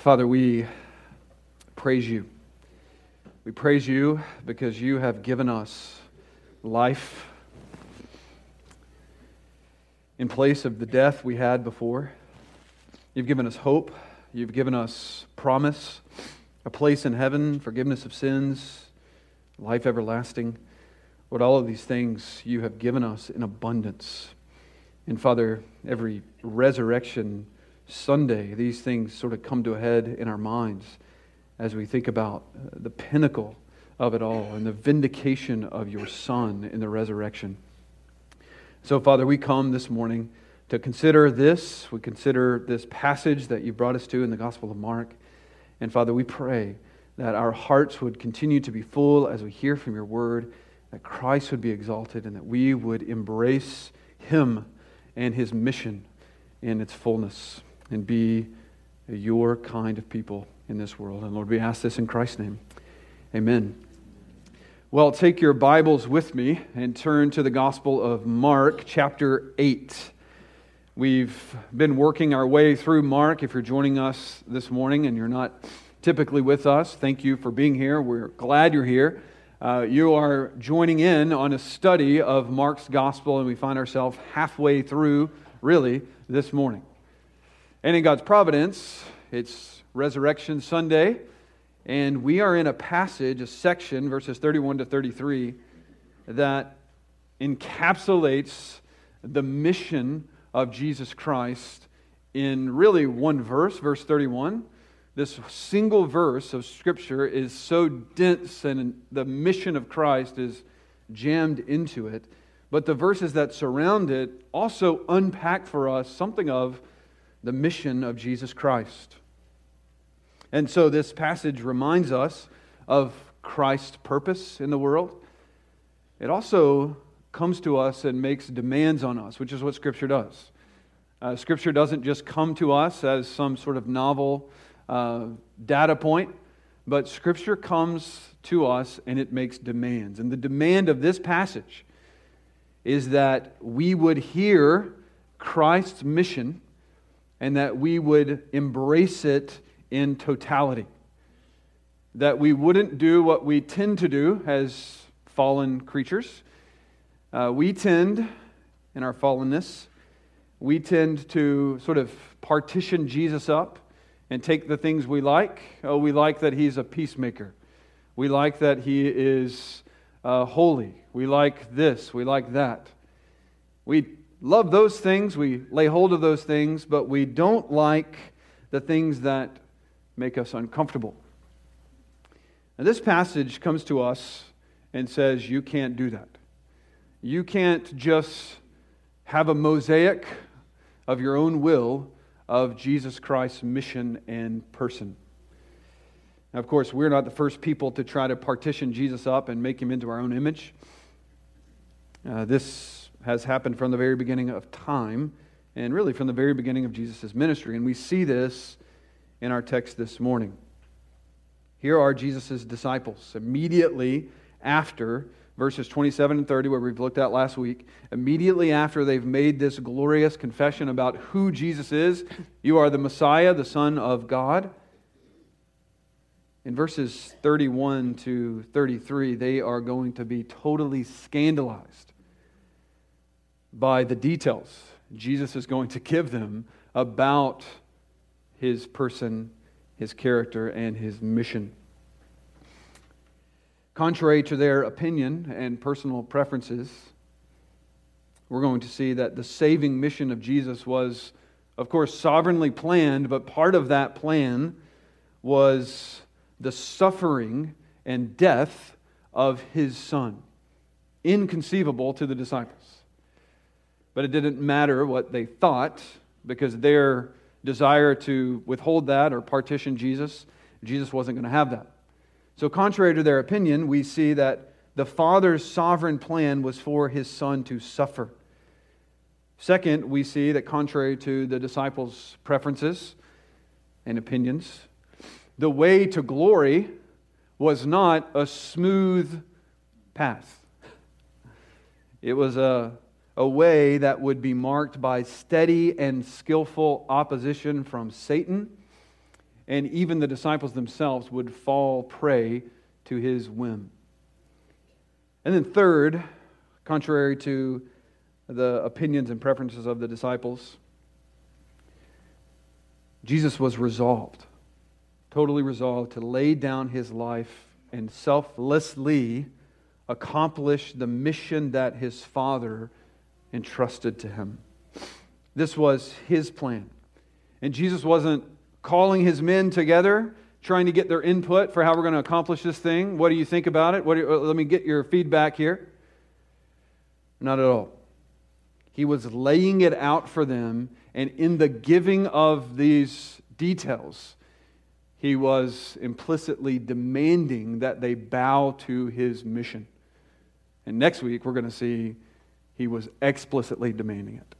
Father, we praise you. We praise you because you have given us life in place of the death we had before. You've given us hope. You've given us promise, a place in heaven, forgiveness of sins, life everlasting. Lord, all of these things you have given us in abundance. And Father, every resurrection Sunday, these things sort of come to a head in our minds as we think about the pinnacle of it all and the vindication of your Son in the resurrection. So, Father, we come this morning to consider this. We consider this passage that you brought us to in the Gospel of Mark. And, Father, we pray that our hearts would continue to be full as we hear from your word, that Christ would be exalted, and that we would embrace Him and His mission in its fullness and be your kind of people in this world. And Lord, we ask this in Christ's name. Amen. Well, take your Bibles with me and turn to the Gospel of Mark, chapter 8. We've been working our way through Mark. If you're joining us this morning and you're not typically with us, thank you for being here. We're glad you're here. You are joining in on a study of Mark's Gospel, and we find ourselves halfway through, really, this morning. And in God's providence, it's Resurrection Sunday, and we are in a passage, a section, verses 31 to 33, that encapsulates the mission of Jesus Christ in really one verse, verse 31. This single verse of Scripture is so dense, and the mission of Christ is jammed into it. But the verses that surround it also unpack for us something of the mission of Jesus Christ. And so this passage reminds us of Christ's purpose in the world. It also comes to us and makes demands on us, which is what Scripture does. Scripture doesn't just come to us as some sort of novel data point, but Scripture comes to us and it makes demands. And the demand of this passage is that we would hear Christ's mission and that we would embrace it in totality. That we wouldn't do what we tend to do as fallen creatures. We tend, in our fallenness, we tend to sort of partition Jesus up and take the things we like. Oh, we like that He's a peacemaker. We like that He is holy. We like this. We like that. We love those things. We lay hold of those things, but we don't like the things that make us uncomfortable. And this passage comes to us and says, you can't do that. You can't just have a mosaic of your own will of Jesus Christ's mission and person. Now, of course, we're not the first people to try to partition Jesus up and make Him into our own image. This has happened from the very beginning of time, and really from the very beginning of Jesus' ministry. And we see this in our text this morning. Here are Jesus' disciples immediately after verses 27 and 30, where we've looked at last week. Immediately after they've made this glorious confession about who Jesus is, you are the Messiah, the Son of God. In verses 31 to 33, they are going to be totally scandalized by the details Jesus is going to give them about His person, His character, and His mission. Contrary to their opinion and personal preferences, we're going to see that the saving mission of Jesus was, of course, sovereignly planned, but part of that plan was the suffering and death of His Son. Inconceivable to the disciples. But it didn't matter what they thought, because their desire to withhold that or partition Jesus wasn't going to have that. So contrary to their opinion, we see that the Father's sovereign plan was for His Son to suffer. Second, we see that contrary to the disciples' preferences and opinions, the way to glory was not a smooth path. It was a way that would be marked by steady and skillful opposition from Satan and even the disciples themselves would fall prey to his whim. And then third, contrary to the opinions and preferences of the disciples, Jesus was resolved, totally resolved to lay down his life and selflessly accomplish the mission that his Father entrusted to him. This was his plan. And Jesus wasn't calling his men together, trying to get their input for how we're going to accomplish this thing. What do you think about it? Let me get your feedback here. Not at all. He was laying it out for them, and in the giving of these details, he was implicitly demanding that they bow to his mission. And next week, we're going to see he was explicitly demanding it.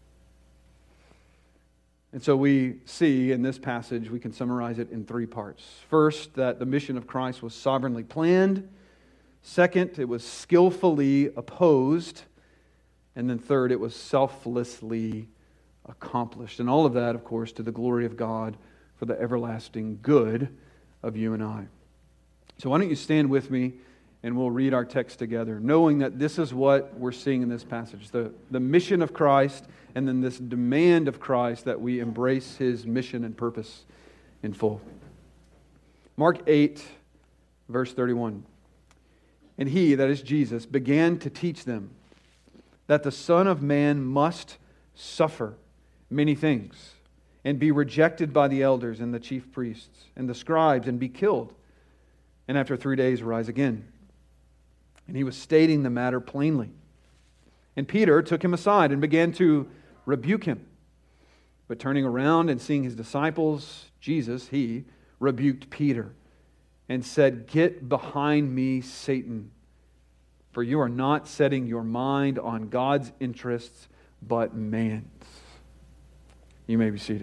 And so we see in this passage, we can summarize it in three parts. First, that the mission of Christ was sovereignly planned. Second, it was skillfully opposed. And then third, it was selflessly accomplished. And all of that, of course, to the glory of God for the everlasting good of you and I. So why don't you stand with me and we'll read our text together, knowing that this is what we're seeing in this passage. The mission of Christ, and then this demand of Christ that we embrace his mission and purpose in full. Mark 8, verse 31. And he, that is Jesus, began to teach them that the Son of Man must suffer many things, and be rejected by the elders and the chief priests and the scribes, and be killed, and after 3 days rise again. And he was stating the matter plainly. And Peter took him aside and began to rebuke him. But turning around and seeing his disciples, Jesus, he rebuked Peter and said, "Get behind me, Satan, for you are not setting your mind on God's interests, but man's." You may be seated.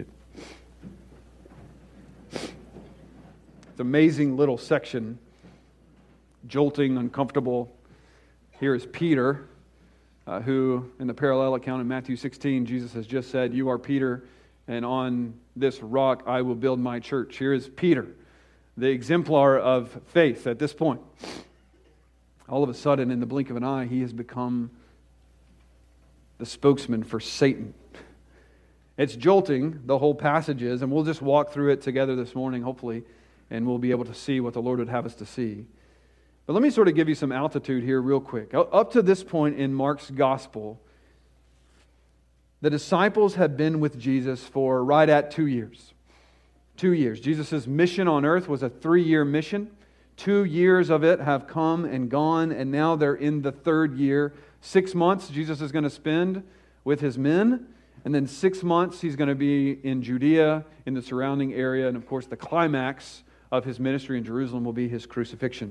It's an amazing little section, jolting, uncomfortable. Here is Peter, who, in the parallel account in Matthew 16, Jesus has just said, "You are Peter, and on this rock I will build my church." Here is Peter, the exemplar of faith at this point. All of a sudden, in the blink of an eye, he has become the spokesman for Satan. It's jolting, the whole passage is, and we'll just walk through it together this morning, hopefully, and we'll be able to see what the Lord would have us to see. But let me sort of give you some altitude here real quick. Up to this point in Mark's gospel, the disciples had been with Jesus for right at 2 years. 2 years. Jesus' mission on earth was a 3-year mission. 2 years of it have come and gone, and now they're in the 3rd year. 6 months Jesus is going to spend with his men, and then 6 months he's going to be in Judea, in the surrounding area, and of course the climax of his ministry in Jerusalem will be his crucifixion.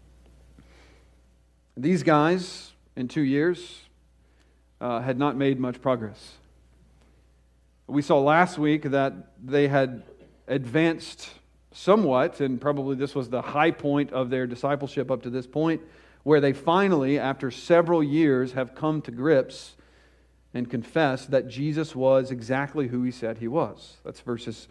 These guys, in 2 years, had not made much progress. We saw last week that they had advanced somewhat, and probably this was the high point of their discipleship up to this point, where they finally, after several years, have come to grips and confessed that Jesus was exactly who he said he was. That's verse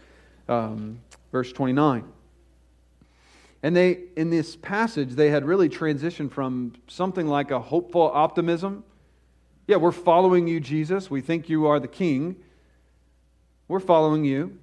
29. And in this passage, they had really transitioned from something like a hopeful optimism. Yeah, we're following you, Jesus. We think you are the King. We're following you.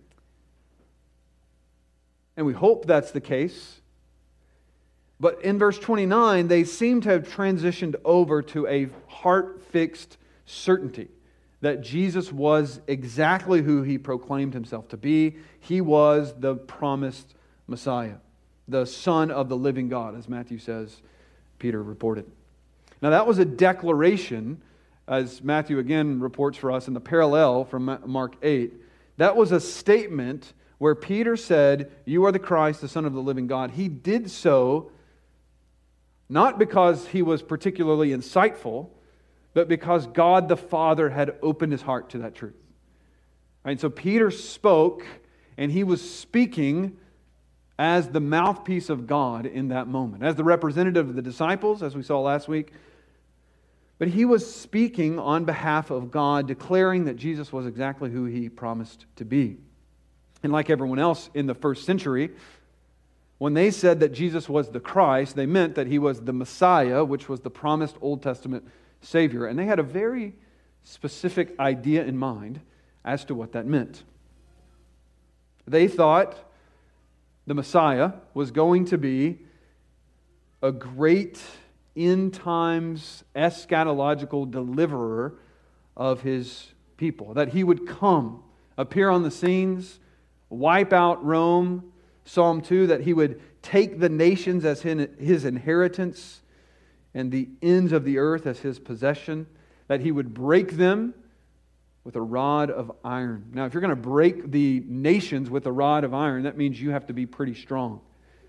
And we hope that's the case. But in verse 29, they seem to have transitioned over to a heart-fixed certainty that Jesus was exactly who he proclaimed himself to be. He was the promised Messiah, the Son of the living God, as Matthew says, Peter reported. Now that was a declaration, as Matthew again reports for us in the parallel from Mark 8. That was a statement where Peter said, "You are the Christ, the Son of the living God." He did so not because he was particularly insightful, but because God the Father had opened his heart to that truth. And so Peter spoke, and he was speaking as the mouthpiece of God in that moment, as the representative of the disciples, as we saw last week. But he was speaking on behalf of God, declaring that Jesus was exactly who he promised to be. And like everyone else in the first century, when they said that Jesus was the Christ, they meant that He was the Messiah, which was the promised Old Testament Savior. And they had a very specific idea in mind as to what that meant. They thought the Messiah was going to be a great end times eschatological deliverer of His people. That He would come, appear on the scenes, wipe out Rome. Psalm 2, that He would take the nations as His inheritance and the ends of the earth as His possession. That He would break them with a rod of iron. Now, if you're going to break the nations with a rod of iron, that means you have to be pretty strong.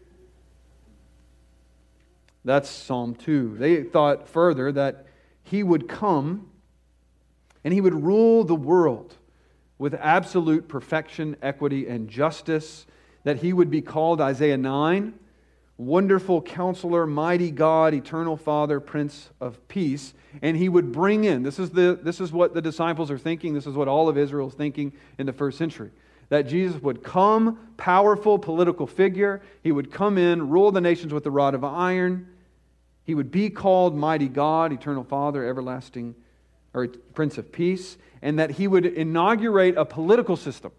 That's Psalm 2. They thought further that He would come and He would rule the world with absolute perfection, equity, and justice. That He would be called, Isaiah 9, Wonderful Counselor, Mighty God, Eternal Father, Prince of Peace. And He would bring in, this is what the disciples are thinking, this is what all of Israel is thinking in the first century. That Jesus would come, powerful political figure. He would come in, rule the nations with the rod of iron. He would be called Mighty God, Eternal Father, Everlasting, or Prince of Peace. And that He would inaugurate a political system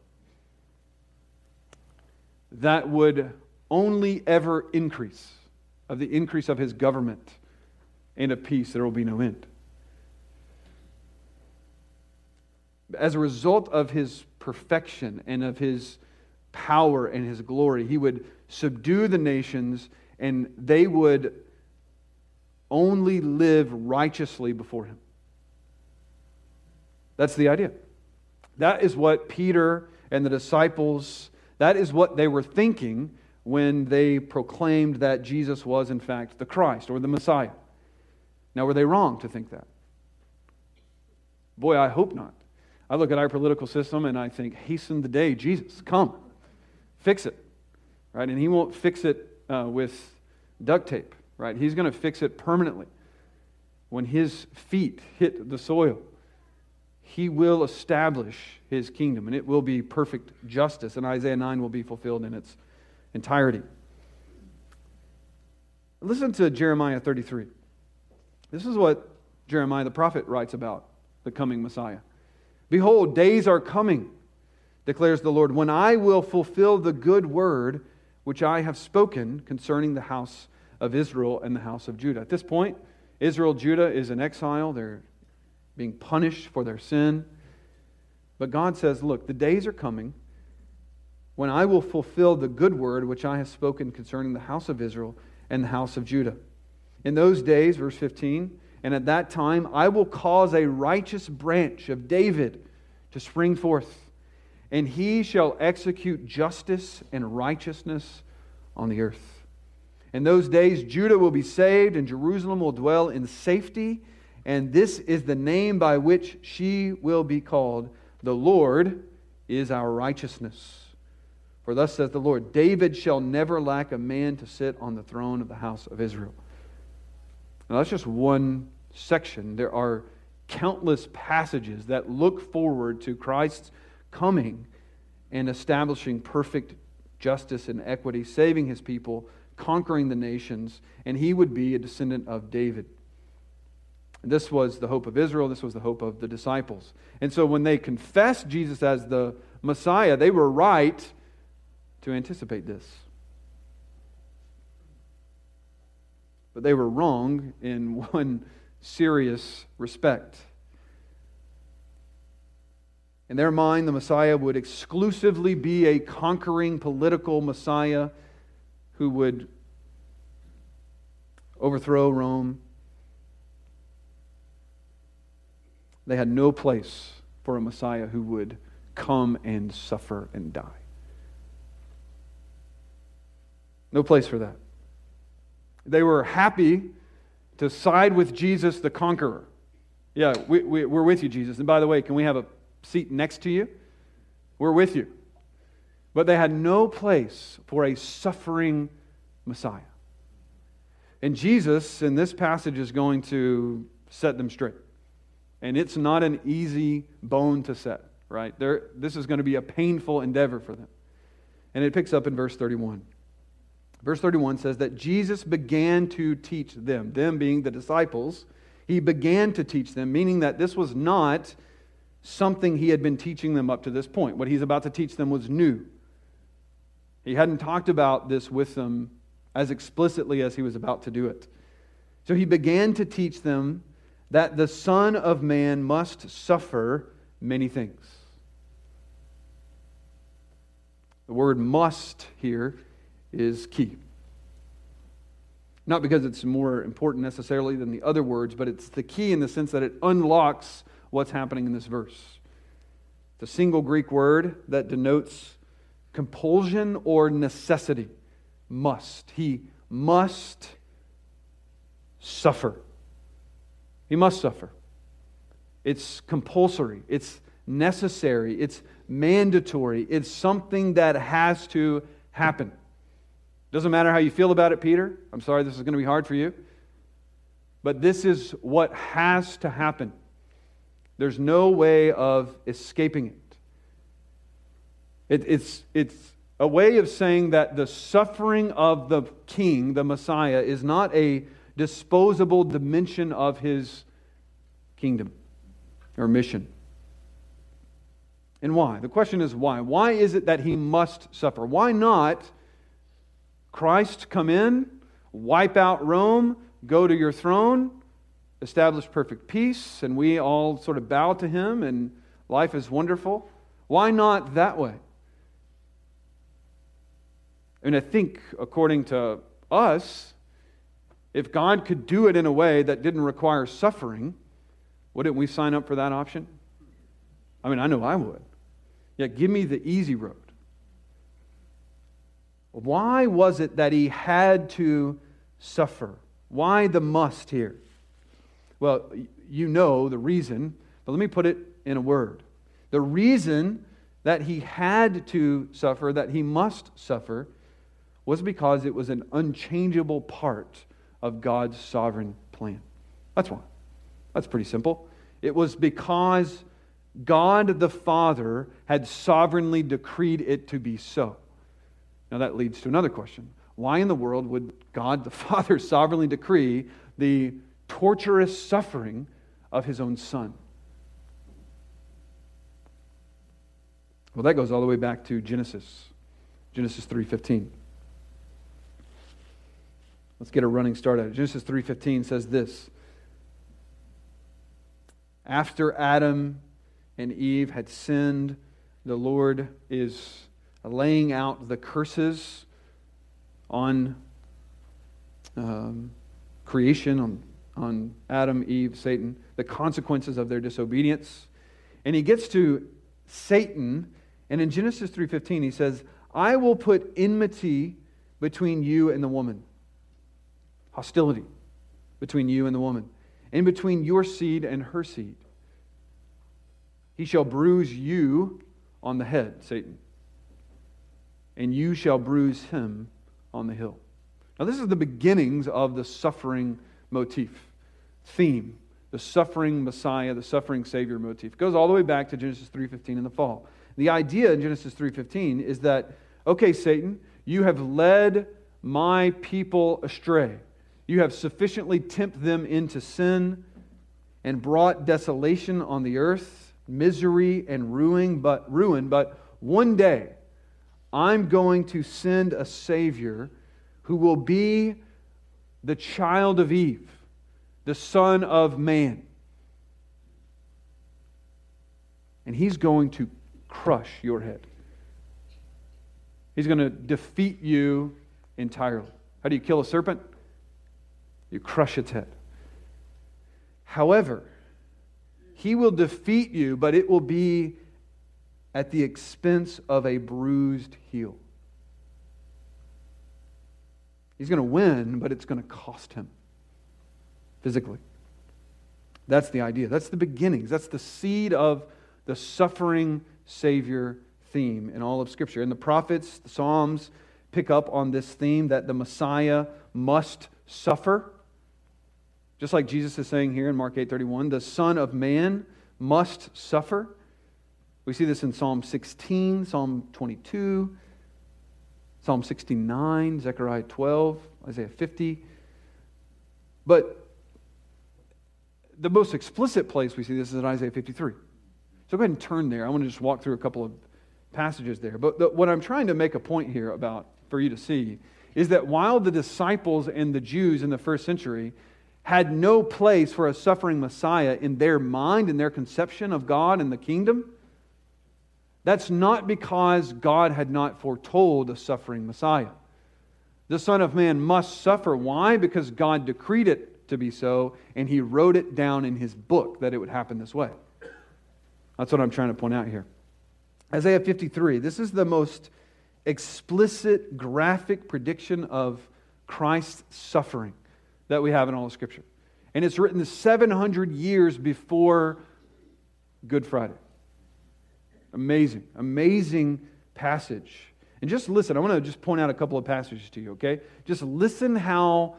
that would only ever increase, of the increase of His government, and of peace there will be no end. As a result of His perfection and of His power and His glory, He would subdue the nations and they would only live righteously before Him. That's the idea. That is what Peter and the disciples, that is what they were thinking when they proclaimed that Jesus was in fact the Christ or the Messiah. Now, were they wrong to think that? Boy, I hope not. I look at our political system and I think, hasten the day, Jesus, come, fix it, right? And He won't fix it with duct tape, right? He's going to fix it permanently. When His feet hit the soil, He will establish His kingdom, and it will be perfect justice, and Isaiah 9 will be fulfilled in its entirety. Listen to Jeremiah 33. This is what Jeremiah the prophet writes about the coming Messiah. Behold, days are coming, declares the Lord, when I will fulfill the good word which I have spoken concerning the house of Israel and the house of Judah. At this point, Israel, Judah is in exile. They're being punished for their sin. But God says, look, the days are coming when I will fulfill the good word which I have spoken concerning the house of Israel and the house of Judah. In those days, verse 15, and at that time I will cause a righteous branch of David to spring forth, and he shall execute justice and righteousness on the earth. In those days Judah will be saved, and Jerusalem will dwell in safety, and this is the name by which she will be called. The Lord is our righteousness. For thus says the Lord, David shall never lack a man to sit on the throne of the house of Israel. Now that's just one section. There are countless passages that look forward to Christ's coming and establishing perfect justice and equity, saving His people, conquering the nations, and He would be a descendant of David. This was the hope of Israel. This was the hope of the disciples. And so when they confessed Jesus as the Messiah, they were right to anticipate this. But they were wrong in one serious respect. In their mind, the Messiah would exclusively be a conquering political Messiah who would overthrow Rome. They had no place for a Messiah who would come and suffer and die. No place for that. They were happy to side with Jesus the conqueror. Yeah, we're with you, Jesus. And by the way, can we have a seat next to you? We're with you. But they had no place for a suffering Messiah. And Jesus, in this passage, is going to set them straight. And it's not an easy bone to set, right? This is going to be a painful endeavor for them. And it picks up in verse 31. Verse 31 says that Jesus began to teach them being the disciples. He began to teach them, meaning that this was not something he had been teaching them up to this point. What he's about to teach them was new. He hadn't talked about this with them as explicitly as he was about to do it. So he began to teach them that the Son of Man must suffer many things. The word must here is key. Not because it's more important necessarily than the other words, but it's the key in the sense that it unlocks what's happening in this verse. It's a single Greek word that denotes compulsion or necessity. Must. He must suffer. He must suffer. It's compulsory. It's necessary. It's mandatory. It's something that has to happen. Doesn't matter how you feel about it, Peter. I'm sorry this is going to be hard for you. But this is what has to happen. There's no way of escaping it. It's a way of saying that the suffering of the King, the Messiah, is not a disposable dimension of His kingdom or mission. And why? The question is why? Why is it that He must suffer? Why not Christ come in, wipe out Rome, go to your throne, establish perfect peace, and we all sort of bow to Him and life is wonderful? Why not that way? And I think, according to us, if God could do it in a way that didn't require suffering, wouldn't we sign up for that option? I mean, I know I would. Yeah, give me the easy road. Why was it that He had to suffer? Why the must here? Well, you know the reason, but let me put it in a word. The reason that He had to suffer, that He must suffer, was because it was an unchangeable part of God's sovereign plan. That's why. That's pretty simple. It was because God the Father had sovereignly decreed it to be so. Now that leads to another question. Why in the world would God the Father sovereignly decree the torturous suffering of His own Son? Well, that goes all the way back to Genesis 3:15. Let's get a running start at it. Genesis 3:15 says this. After Adam and Eve had sinned, the Lord is laying out the curses on creation, on Adam, Eve, Satan, the consequences of their disobedience. And He gets to Satan, and in Genesis 3:15 He says, I will put enmity between you and the woman. Hostility between you and the woman, and between your seed and her seed. He shall bruise you on the head, Satan, and you shall bruise him on the heel. Now this is the beginnings of the suffering theme, the suffering Messiah, the suffering Savior motif. It goes all the way back to Genesis 3:15 in the fall. The idea in Genesis 3:15 is that, okay, Satan, you have led my people astray. You have sufficiently tempted them into sin and brought desolation on the earth, misery and ruin, but one day I'm going to send a Savior who will be the child of Eve, the Son of Man. And He's going to crush your head. He's going to defeat you entirely. How do you kill a serpent? You crush its head. However, He will defeat you, but it will be at the expense of a bruised heel. He's going to win, but it's going to cost Him physically. That's the idea. That's the beginnings. That's the seed of the suffering Savior theme in all of Scripture. And the prophets, the Psalms, pick up on this theme that the Messiah must suffer. Just like Jesus is saying here in Mark 8:31, the Son of Man must suffer. We see this in Psalm 16, Psalm 22, Psalm 69, Zechariah 12, Isaiah 50. But the most explicit place we see this is in Isaiah 53. So go ahead and turn there. I want to just walk through a couple of passages there. But what I'm trying to make a point here about, for you to see, is that while the disciples and the Jews in the first century had no place for a suffering Messiah in their mind, in their conception of God and the kingdom, that's not because God had not foretold a suffering Messiah. The Son of Man must suffer. Why? Because God decreed it to be so, and He wrote it down in His book that it would happen this way. That's what I'm trying to point out here. Isaiah 53, this is the most explicit, graphic prediction of Christ's suffering that we have in all of Scripture. And it's written 700 years before Good Friday. Amazing, amazing passage. And just listen, I want to just point out a couple of passages to you, okay? Just listen how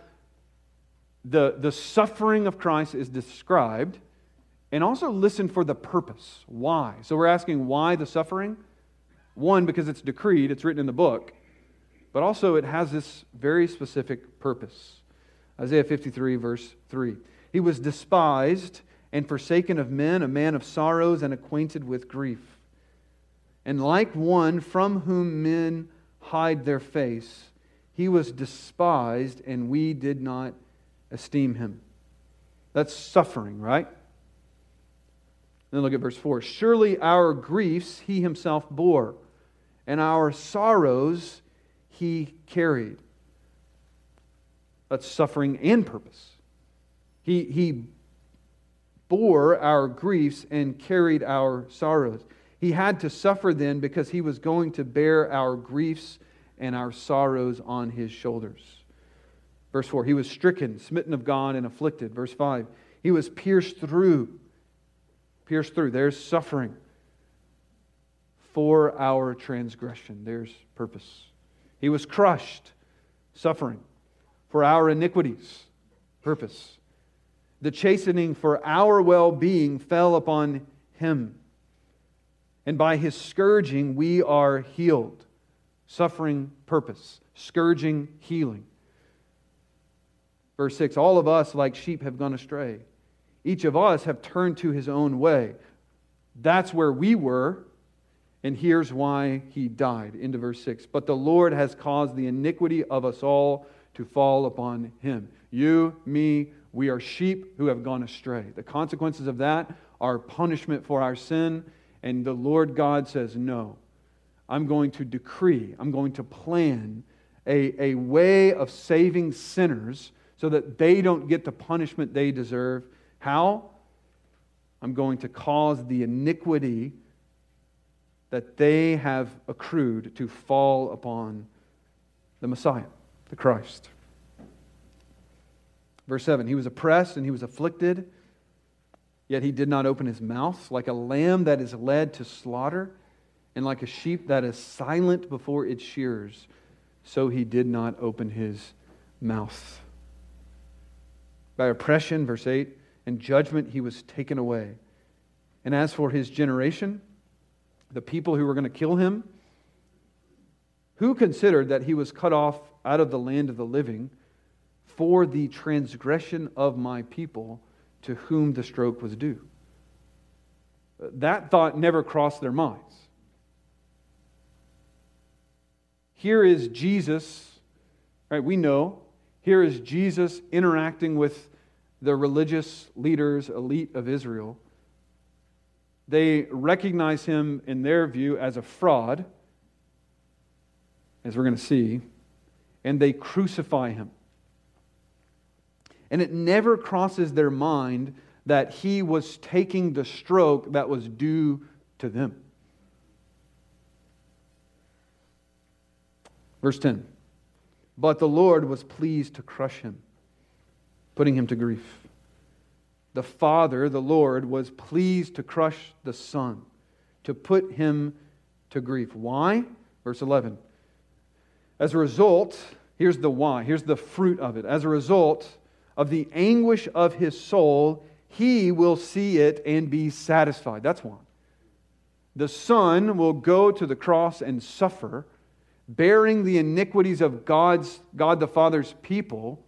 the suffering of Christ is described, and also listen for the purpose. Why? So we're asking why the suffering? One, because it's decreed, it's written in the book, but also it has this very specific purpose. Isaiah 53, verse 3. He was despised and forsaken of men, a man of sorrows and acquainted with grief. And like one from whom men hide their face, He was despised, and we did not esteem Him. That's suffering, right? Then look at verse 4. Surely our griefs He Himself bore, and our sorrows He carried. That's suffering and purpose. He bore our griefs and carried our sorrows. He had to suffer then because He was going to bear our griefs and our sorrows on His shoulders. Verse 4, He was stricken, smitten of God, and afflicted. Verse 5, He was pierced through. Pierced through. There's suffering. For our transgression. There's purpose. He was crushed. Suffering. For our iniquities. Purpose. The chastening for our well-being fell upon Him. And by His scourging we are healed. Suffering, purpose. Scourging, healing. Verse 6, all of us like sheep have gone astray. Each of us have turned to his own way. That's where we were, and here's why He died. Into verse 6. But the Lord has caused the iniquity of us all to fall upon Him. You, me, we are sheep who have gone astray. The consequences of that are punishment for our sin, and the Lord God says, no, I'm going to decree, I'm going to plan a way of saving sinners so that they don't get the punishment they deserve. How? I'm going to cause the iniquity that they have accrued to fall upon the Messiah, the Christ. Verse 7, He was oppressed and He was afflicted, yet He did not open His mouth. Like a lamb that is led to slaughter, and like a sheep that is silent before its shearers, so He did not open His mouth. By oppression, verse 8, and judgment He was taken away. And as for His generation, the people who were going to kill Him, who considered that He was cut off out of the land of the living for the transgression of my people, to whom the stroke was due. That thought never crossed their minds. Here is Jesus, right? We know, here is Jesus interacting with the religious leaders, elite of Israel. They recognize Him, in their view, as a fraud, as we're going to see, and they crucify Him. And it never crosses their mind that He was taking the stroke that was due to them. Verse 10. But the Lord was pleased to crush Him, putting Him to grief. The Father, the Lord, was pleased to crush the Son, to put Him to grief. Why? Verse 11. As a result, here's the why, here's the fruit of it. As a result of the anguish of His soul, He will see it and be satisfied. That's why. The Son will go to the cross and suffer bearing the iniquities of God the Father's people,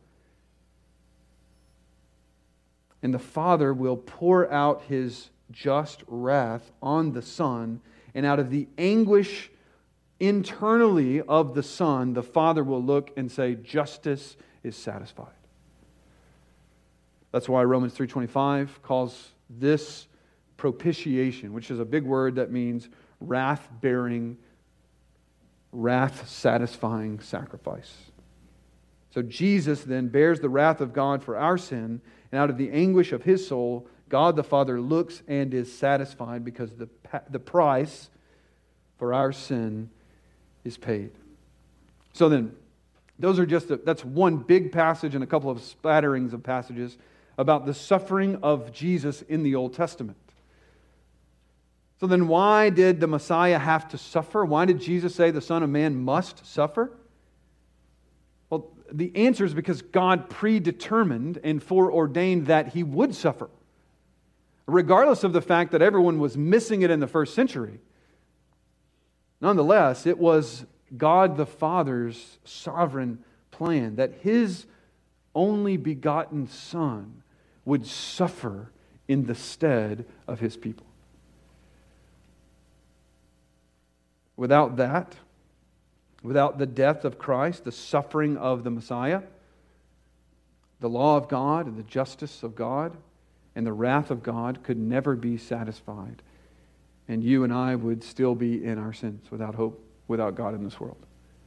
and the Father will pour out His just wrath on the Son, and out of the anguish internally of the Son, the Father will look and say, justice is satisfied. That's why Romans 3:25 calls this propitiation, which is a big word that means wrath-bearing, wrath-satisfying sacrifice. So Jesus then bears the wrath of God for our sin, and out of the anguish of His soul, God the Father looks and is satisfied because the price for our sin is paid. So then, that's one big passage and a couple of spatterings of passages about the suffering of Jesus in the Old Testament. So then why did the Messiah have to suffer? Why did Jesus say the Son of Man must suffer? Well, the answer is because God predetermined and foreordained that He would suffer. Regardless of the fact that everyone was missing it in the first century, nonetheless, it was God the Father's sovereign plan that His only begotten Son would suffer in the stead of His people. Without that, without the death of Christ, the suffering of the Messiah, the law of God and the justice of God and the wrath of God could never be satisfied. And you and I would still be in our sins without hope, without God in this world.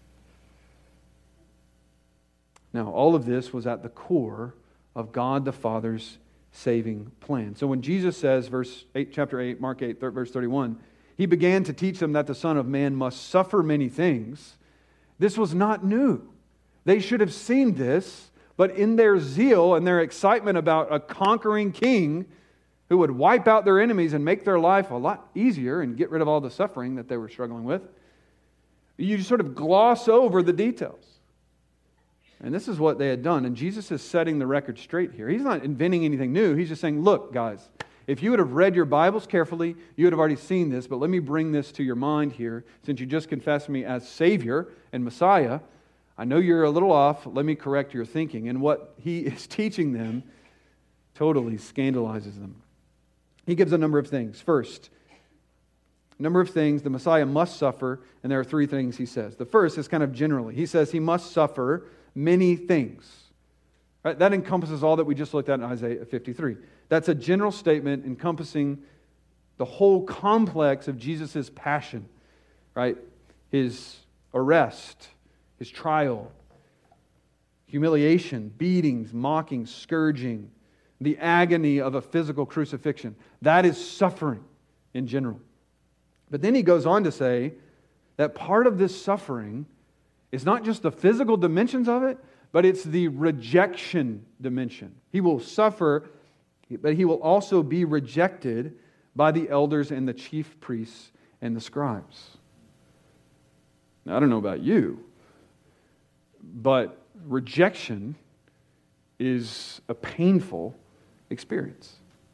Now, all of this was at the core of God the Father's saving plan. So when Jesus says, chapter 8, Mark 8, verse 31, He began to teach them that the Son of Man must suffer many things. This was not new. They should have seen this, but in their zeal and their excitement about a conquering king who would wipe out their enemies and make their life a lot easier and get rid of all the suffering that they were struggling with, you sort of gloss over the details. And this is what they had done. And Jesus is setting the record straight here. He's not inventing anything new. He's just saying, look, guys, if you would have read your Bibles carefully, you would have already seen this, but let me bring this to your mind here. Since you just confessed me as Savior and Messiah, I know you're a little off. Let me correct your thinking. And what He is teaching them totally scandalizes them. He gives a number of things. First, a number of things the Messiah must suffer, and there are three things He says. The first is kind of generally. He says He must suffer many things. Right? That encompasses all that we just looked at in Isaiah 53. That's a general statement encompassing the whole complex of Jesus' passion, right? His arrest, His trial, humiliation, beatings, mockings, scourging, the agony of a physical crucifixion. That is suffering in general. But then He goes on to say that part of this suffering is not just the physical dimensions of it, but it's the rejection dimension. He will suffer, but He will also be rejected by the elders and the chief priests and the scribes. Now, I don't know about you, but rejection is a painful experience.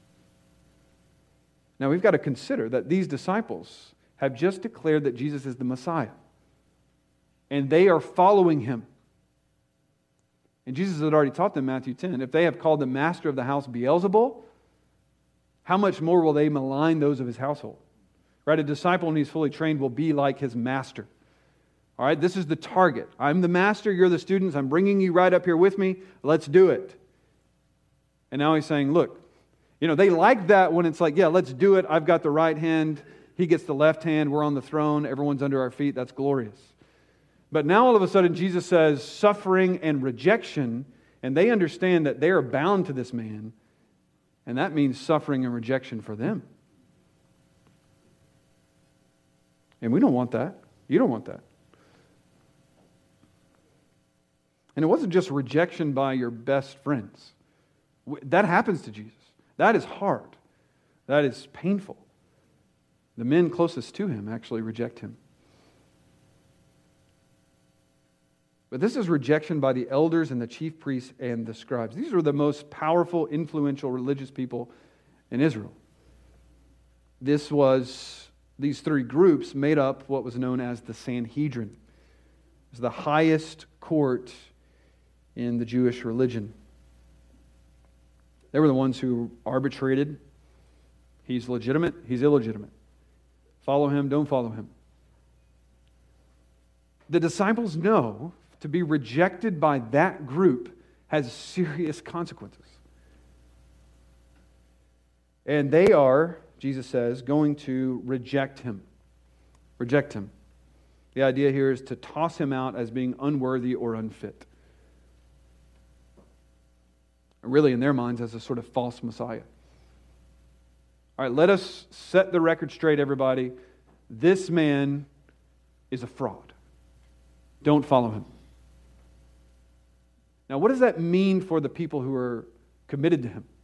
Now, we've got to consider that these disciples have just declared that Jesus is the Messiah, and they are following Him. And Jesus had already taught them, Matthew 10, if they have called the master of the house Beelzebul, how much more will they malign those of his household? Right? A disciple, when he's fully trained, will be like his master. All right, this is the target. I'm the master, you're the students, I'm bringing you right up here with me, let's do it. And now He's saying, look, they like that when it's like, yeah, let's do it, I've got the right hand, He gets the left hand, we're on the throne, everyone's under our feet, that's glorious. But now all of a sudden Jesus says suffering and rejection, and they understand that they are bound to this man, and that means suffering and rejection for them. And we don't want that. You don't want that. And it wasn't just rejection by your best friends. That happens to Jesus. That is hard. That is painful. The men closest to Him actually reject Him. But this is rejection by the elders and the chief priests and the scribes. These were the most powerful, influential religious people in Israel. These three groups made up what was known as the Sanhedrin. was the highest court in the Jewish religion. They were the ones who arbitrated. He's legitimate, he's illegitimate. Follow him, don't follow him. The disciples know to be rejected by that group has serious consequences. And they are, Jesus says, going to reject him. Reject him. The idea here is to toss him out as being unworthy or unfit. Really, in their minds, as a sort of false Messiah. All right, let us set the record straight, everybody. This man is a fraud. Don't follow him. Now, what does that mean for the people who are committed to him?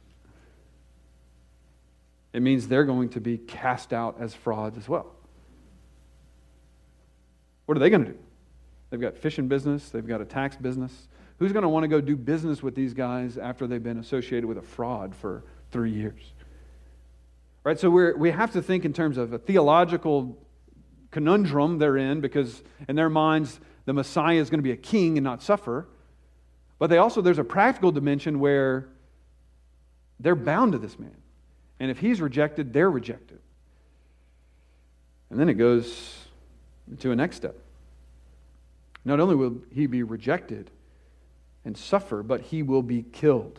It means they're going to be cast out as frauds as well. What are they going to do? They've got fishing business. They've got a tax business. Who's going to want to go do business with these guys after they've been associated with a fraud for 3 years? Right, so we have to think in terms of a theological conundrum they're in, because in their minds the Messiah is going to be a king and not suffer. But there's a practical dimension where they're bound to this man. And if he's rejected, they're rejected. And then it goes to a next step. Not only will he be rejected and suffer, but he will be killed.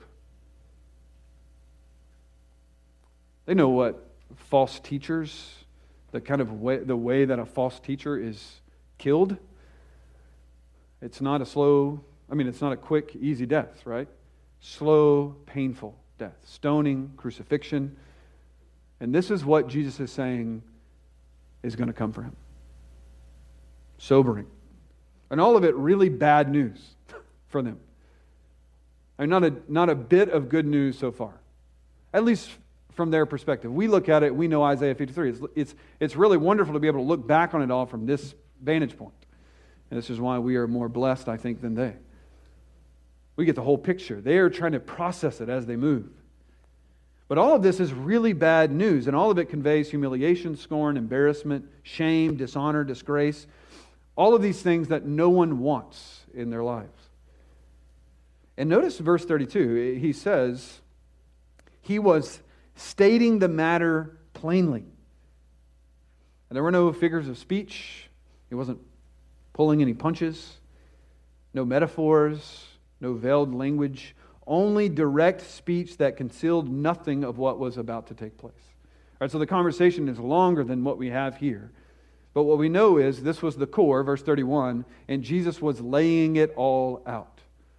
They know what false teachers, the way that a false teacher is killed. It's not it's not a quick, easy death, right? Slow, painful death. Stoning, crucifixion. And this is what Jesus is saying is going to come for him. Sobering. And all of it really bad news for them. Not a bit of good news so far. At least from their perspective. We look at it, we know Isaiah 53. It's really wonderful to be able to look back on it all from this vantage point. And this is why we are more blessed, I think, than they. We get the whole picture. They are trying to process it as they move. But all of this is really bad news, and all of it conveys humiliation, scorn, embarrassment, shame, dishonor, disgrace. All of these things that no one wants in their lives. And notice verse 32. He says, he was stating the matter plainly. And there were no figures of speech. He wasn't pulling any punches. No metaphors. No veiled language. Only direct speech that concealed nothing of what was about to take place. All right, so the conversation is longer than what we have here. But what we know is this was the core, verse 31, and Jesus was laying it all out.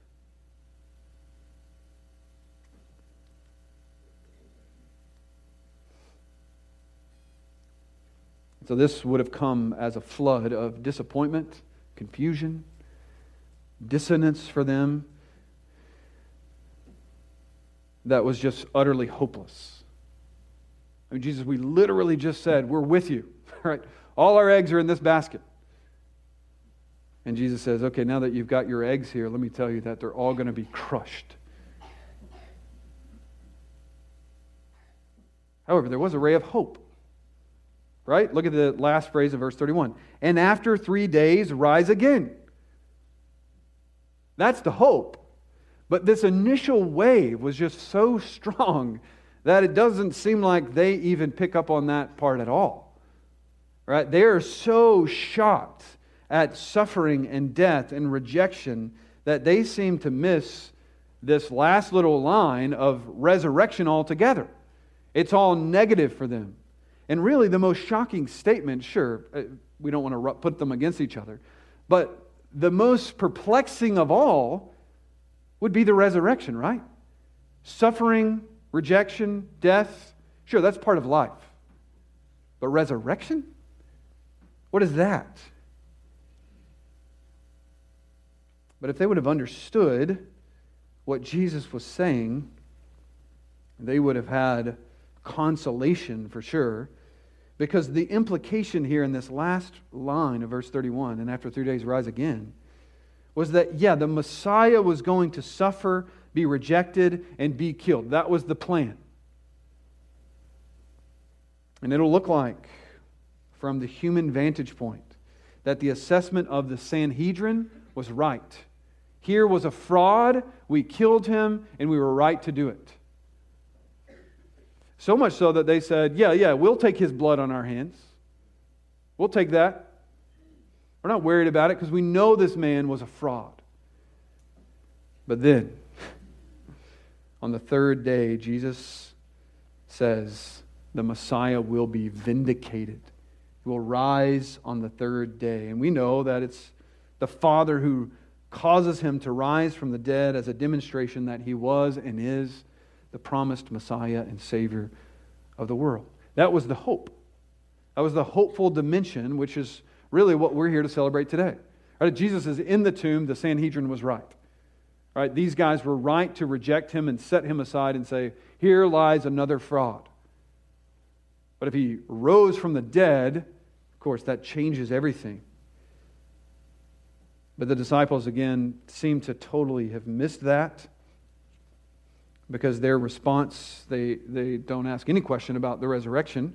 So this would have come as a flood of disappointment, confusion, dissonance for them that was just utterly hopeless. I mean, Jesus, we literally just said, we're with you, right? All our eggs are in this basket. And Jesus says, okay, now that you've got your eggs here, let me tell you that they're all going to be crushed. However, there was a ray of hope. Right? Look at the last phrase of verse 31. And after 3 days, rise again. That's the hope. But this initial wave was just so strong that it doesn't seem like they even pick up on that part at all. Right? They are so shocked at suffering and death and rejection that they seem to miss this last little line of resurrection altogether. It's all negative for them. And really the most shocking statement, sure, we don't want to put them against each other, but the most perplexing of all would be the resurrection, right? Suffering, rejection, death, sure, that's part of life. But resurrection? What is that? But if they would have understood what Jesus was saying, they would have had consolation for sure. Because the implication here in this last line of verse 31, and after 3 days rise again, was that, the Messiah was going to suffer, be rejected, and be killed. That was the plan. And it'll look like, from the human vantage point, that the assessment of the Sanhedrin was right. Here was a fraud, we killed him, and we were right to do it. So much so that they said, yeah, we'll take his blood on our hands. We'll take that. We're not worried about it because we know this man was a fraud. But then, on the third day, Jesus says the Messiah will be vindicated. He will rise on the third day. And we know that it's the Father who causes him to rise from the dead as a demonstration that he was and is the promised Messiah and Savior of the world. That was the hope. That was the hopeful dimension, which is really what we're here to celebrate today. Right? Jesus is in the tomb. The Sanhedrin was right. Right? These guys were right to reject him and set him aside and say, here lies another fraud. But if he rose from the dead, of course, that changes everything. But the disciples, again, seem to totally have missed that because their response, they don't ask any question about the resurrection.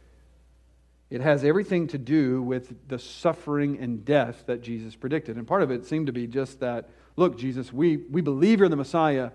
It has everything to do with the suffering and death that Jesus predicted. And part of it seemed to be just that, look, Jesus, we believe you're the Messiah.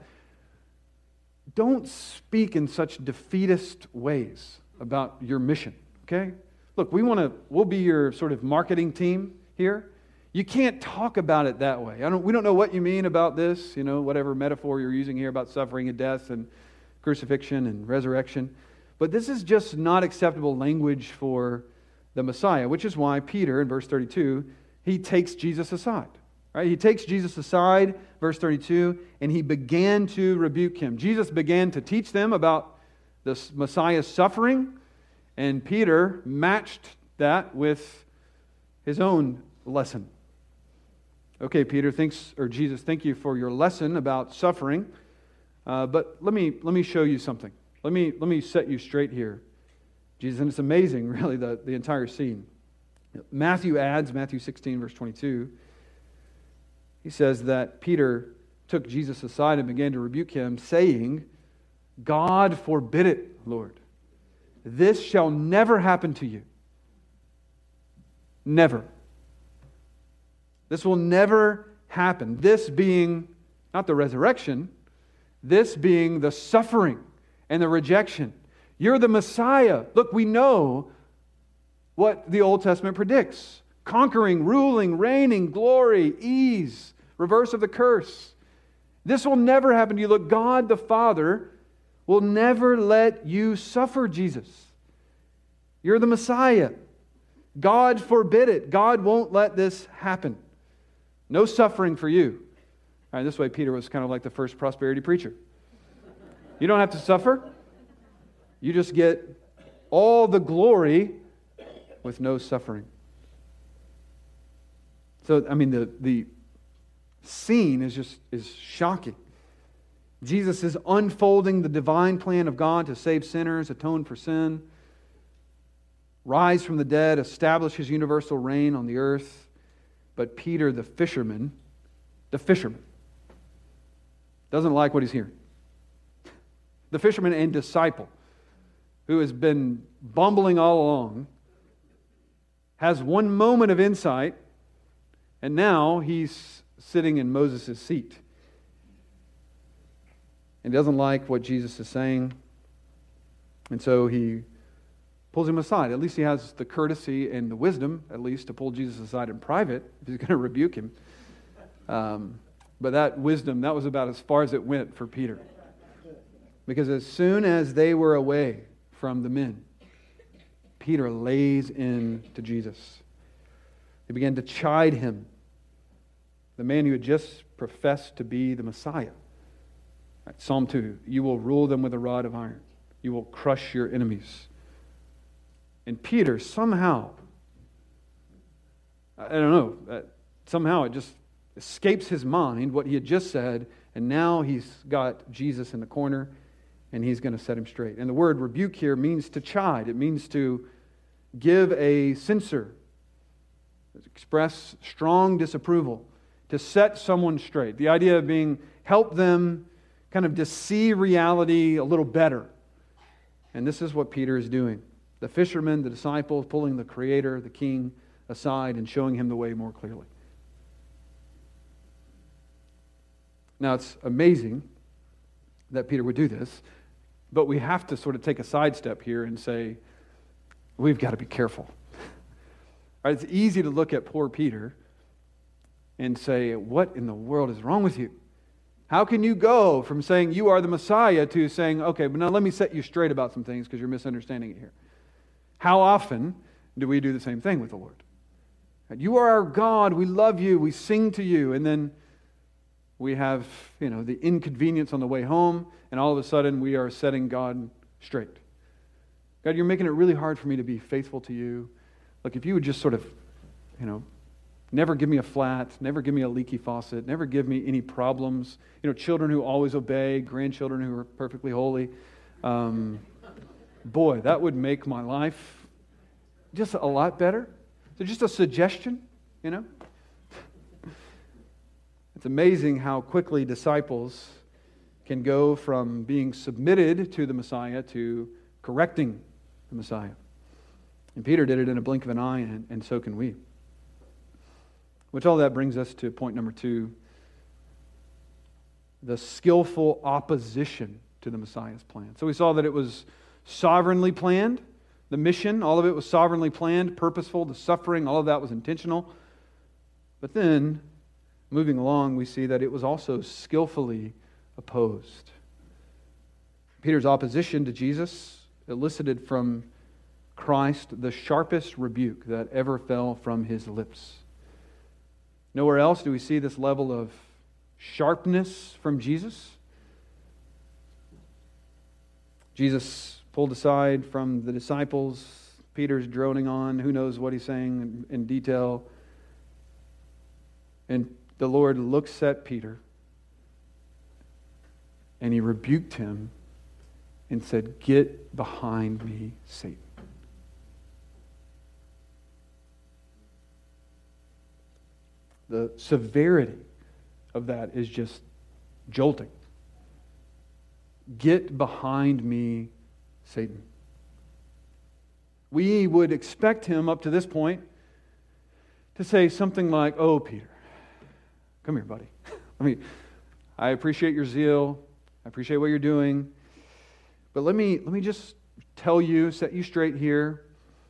Don't speak in such defeatist ways about your mission, okay? Look, we'll be your sort of marketing team here. You can't talk about it that way. We don't know what you mean about this, whatever metaphor you're using here about suffering and death and crucifixion and resurrection. But this is just not acceptable language for the Messiah, which is why Peter, in verse 32, he takes Jesus aside. Right? He takes Jesus aside, verse 32, and he began to rebuke him. Jesus began to teach them about the Messiah's suffering, and Peter matched that with his own lesson. Okay, Peter, Jesus, thank you for your lesson about suffering, but let me show you something. Let me set you straight here, Jesus, and it's amazing, really, the entire scene. Matthew 16, verse 22, he says that Peter took Jesus aside and began to rebuke him, saying, God forbid it, Lord. This shall never happen to you. Never. This will never happen. This being not the resurrection, this being the suffering and the rejection. You're the Messiah. Look, we know what the Old Testament predicts. Conquering, ruling, reigning, glory, ease, reverse of the curse. This will never happen to you. Look, God the Father will never let you suffer, Jesus. You're the Messiah. God forbid it. God won't let this happen. No suffering for you. All right, this way Peter was kind of like the first prosperity preacher. You don't have to suffer. You just get all the glory with no suffering. So, the scene is shocking. Jesus is unfolding the divine plan of God to save sinners, atone for sin, rise from the dead, establish his universal reign on the earth. But Peter, the fisherman, doesn't like what he's hearing. The fisherman and disciple, who has been bumbling all along, has one moment of insight, and now he's sitting in Moses' seat. And doesn't like what Jesus is saying. And so he pulls him aside. At least he has the courtesy and the wisdom, at least, to pull Jesus aside in private if he's going to rebuke him. But that wisdom, that was about as far as it went for Peter. Because as soon as they were away from the men, Peter lays in to Jesus. They began to chide him, the man who had just professed to be the Messiah. Right, Psalm 2, you will rule them with a rod of iron. You will crush your enemies. And Peter somehow, I don't know, somehow it just escapes his mind what he had just said, and now he's got Jesus in the corner, and he's going to set him straight. And the word rebuke here means to chide. It means to give a censure, express strong disapproval, to set someone straight. The idea of being, help them kind of to see reality a little better. And this is what Peter is doing. The fisherman, the disciple, pulling the Creator, the King aside and showing him the way more clearly. Now, it's amazing that Peter would do this, but we have to sort of take a sidestep here and say, we've got to be careful. Right, it's easy to look at poor Peter and say, what in the world is wrong with you? How can you go from saying you are the Messiah to saying, okay, but now let me set you straight about some things because you're misunderstanding it here. How often do we do the same thing with the Lord? You are our God, we love you, we sing to you, and then we have, the inconvenience on the way home, and all of a sudden we are setting God straight. God, you're making it really hard for me to be faithful to you. Look, if you would just sort of, never give me a flat, never give me a leaky faucet, never give me any problems. Children who always obey, grandchildren who are perfectly holy. Boy, that would make my life just a lot better. So just a suggestion, It's amazing how quickly disciples can go from being submitted to the Messiah to correcting the Messiah. And Peter did it in a blink of an eye, and so can we. Which all that brings us to point number 2, the skillful opposition to the Messiah's plan. So we saw that it was sovereignly planned. The mission, all of it was sovereignly planned, purposeful. The suffering, all of that was intentional. But then, moving along, we see that it was also skillfully opposed. Peter's opposition to Jesus elicited from Christ the sharpest rebuke that ever fell from his lips. Nowhere else do we see this level of sharpness from Jesus. Jesus pulled aside from the disciples. Peter's droning on. Who knows what he's saying in detail. And the Lord looks at Peter and he rebuked him and said, "Get behind me, Satan." The severity of that is just jolting. Get behind me, Satan. We would expect him up to this point to say something like, "Oh, Peter, come here, buddy. I appreciate your zeal. I appreciate what you're doing. But let me just tell you, set you straight here."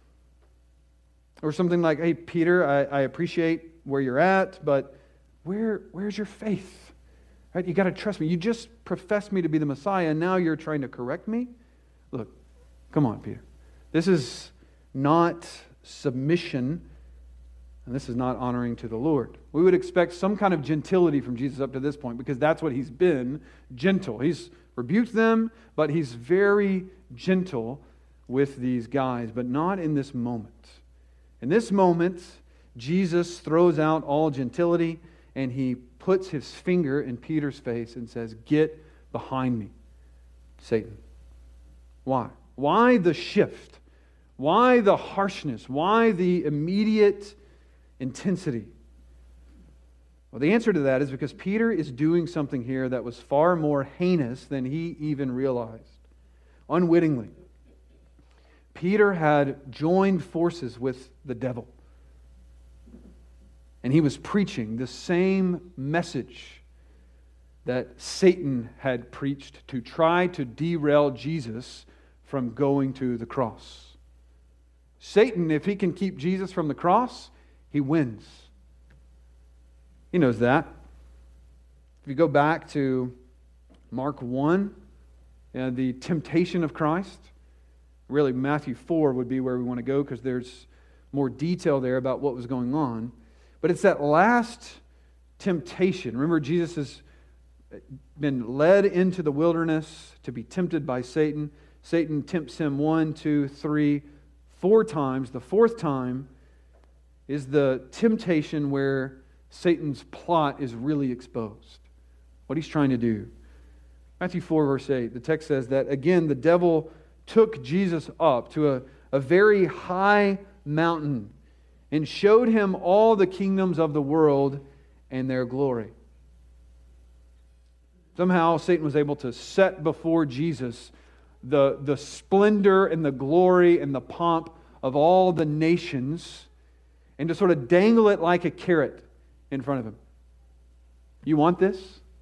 Or something like, "Hey, Peter, I appreciate where you're at, but where's your faith? Right? You got to trust me. You just professed me to be the Messiah, and now you're trying to correct me? Look, come on, Peter. This is not submission, and this is not honoring to the Lord." We would expect some kind of gentility from Jesus up to this point, because that's what he's been, gentle. He's rebuked them, but he's very gentle with these guys, but not in this moment. In this moment, Jesus throws out all gentility, and he puts his finger in Peter's face and says, "Get behind me, Satan." Why? Why the shift? Why the harshness? Why the immediate intensity? Well, the answer to that is because Peter is doing something here that was far more heinous than he even realized. Unwittingly, Peter had joined forces with the devil. And he was preaching the same message that Satan had preached to try to derail Jesus from going to the cross. Satan, if he can keep Jesus from the cross, he wins. He knows that. If you go back to Mark 1, the temptation of Christ, really Matthew 4 would be where we want to go because there's more detail there about what was going on. But it's that last temptation. Remember, Jesus has been led into the wilderness to be tempted by Satan. Satan tempts him 1, 2, 3, 4 times. The 4th time is the temptation where Satan's plot is really exposed. What he's trying to do. Matthew 4, verse 8, the text says that, again, the devil took Jesus up to a very high mountain and showed him all the kingdoms of the world and their glory. Somehow Satan was able to set before Jesus the splendor and the glory and the pomp of all the nations, and to sort of dangle it like a carrot in front of him. You want this?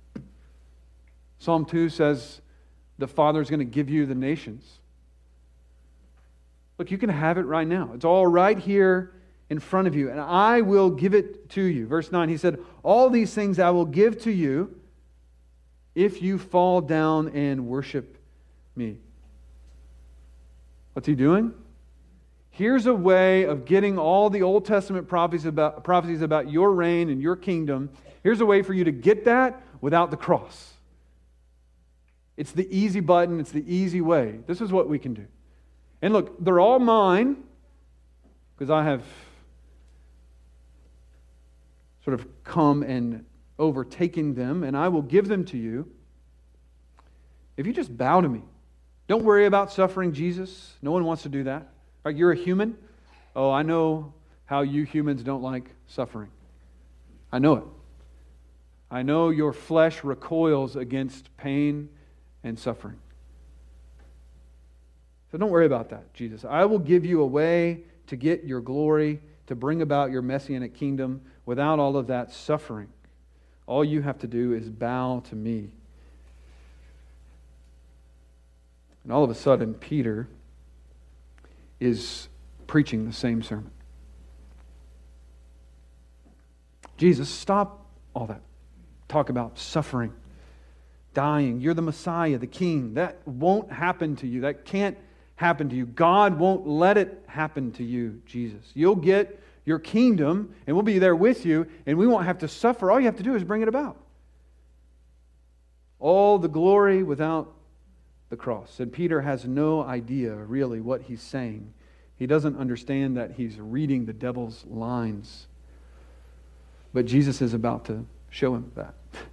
Psalm 2 says the Father's going to give you the nations. Look, you can have it right now. It's all right here in front of you, and I will give it to you. Verse 9, he said, all these things I will give to you if you fall down and worship me. What's he doing? Here's a way of getting all the Old Testament prophecies about your reign and your kingdom. Here's a way for you to get that without the cross. It's the easy button. It's the easy way. This is what we can do. And look, they're all mine because I have sort of come and overtaken them, and I will give them to you if you just bow to me. Don't worry about suffering Jesus. No one wants to do that. Right, you're a human. Oh, I know how you humans don't like suffering. I know it. I know your flesh recoils against pain and suffering. So don't worry about that, Jesus. I will give you a way to get your glory, to bring about your messianic kingdom without all of that suffering. All you have to do is bow to me. And all of a sudden, Peter is preaching the same sermon. Jesus, stop all that. Talk about suffering, dying. You're the Messiah, the King. That won't happen to you. That can't happen to you. God won't let it happen to you, Jesus. You'll get your kingdom, and we'll be there with you, and we won't have to suffer. All you have to do is bring it about. All the glory without the cross. And Peter has no idea, really, what he's saying. He doesn't understand that he's reading the devil's lines. But Jesus is about to show him that.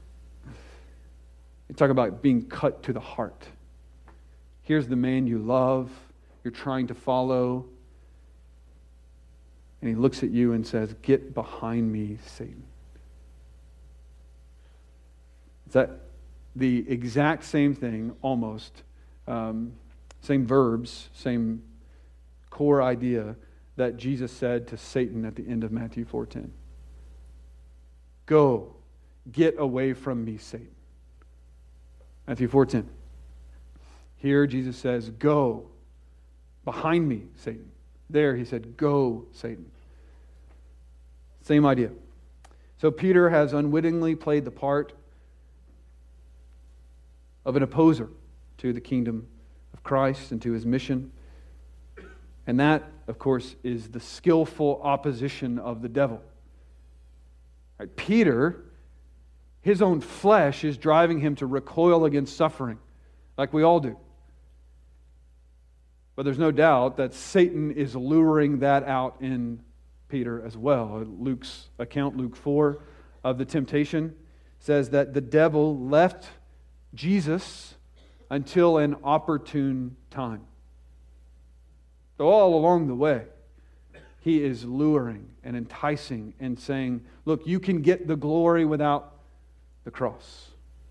You talk about being cut to the heart. Here's the man you love, you're trying to follow, and he looks at you and says, "Get behind me, Satan." Is that the exact same thing, almost? Same verbs, same core idea that Jesus said to Satan at the end of Matthew 4:10. Go, get away from me, Satan. Matthew 4:10. Here Jesus says, go, behind me, Satan. There he said, go, Satan. Same idea. So Peter has unwittingly played the part of an opposer to the kingdom of Christ and to his mission. And that, of course, is the skillful opposition of the devil. Right? Peter, his own flesh is driving him to recoil against suffering, like we all do. But there's no doubt that Satan is luring that out in Peter as well. Luke's account, Luke 4, of the temptation, says that the devil left Jesus until an opportune time. So all along the way, he is luring and enticing and saying, look, you can get the glory without the cross.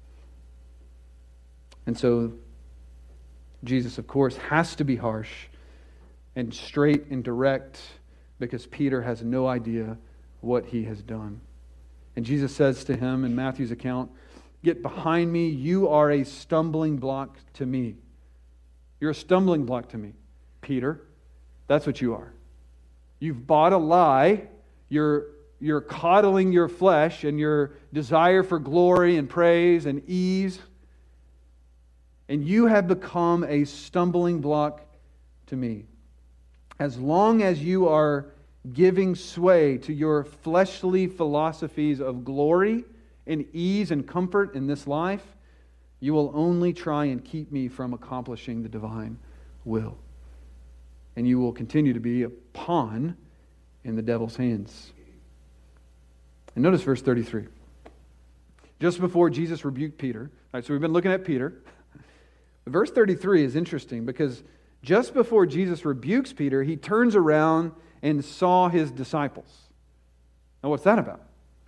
And so Jesus, of course, has to be harsh and straight and direct because Peter has no idea what he has done. And Jesus says to him in Matthew's account, get behind me, you are a stumbling block to me. You're a stumbling block to me, Peter. That's what you are. You've bought a lie. You're coddling your flesh and your desire for glory and praise and ease. And you have become a stumbling block to me. As long as you are giving sway to your fleshly philosophies of glory and ease and comfort in this life, you will only try and keep me from accomplishing the divine will. And you will continue to be a pawn in the devil's hands. And notice verse 33. Just before Jesus rebuked Peter. All right, so we've been looking at Peter. Verse 33 is interesting because just before Jesus rebukes Peter, he turns around and saw his disciples. Now, what's that about?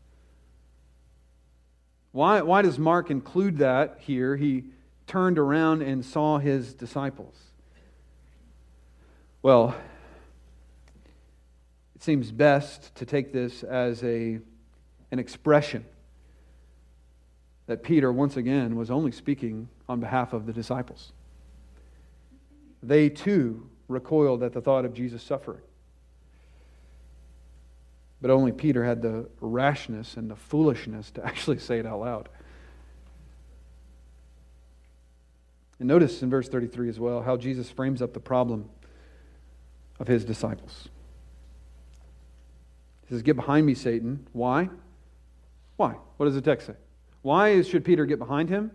Why does Mark include that here? He turned around and saw his disciples. Well, it seems best to take this as an expression that Peter, once again, was only speaking on behalf of the disciples. They too recoiled at the thought of Jesus suffering. But only Peter had the rashness and the foolishness to actually say it out loud. And notice in verse 33 as well how Jesus frames up the problem of his disciples. He says, "Get behind me, Satan." Why? Why? What does the text say? Why should Peter get behind him?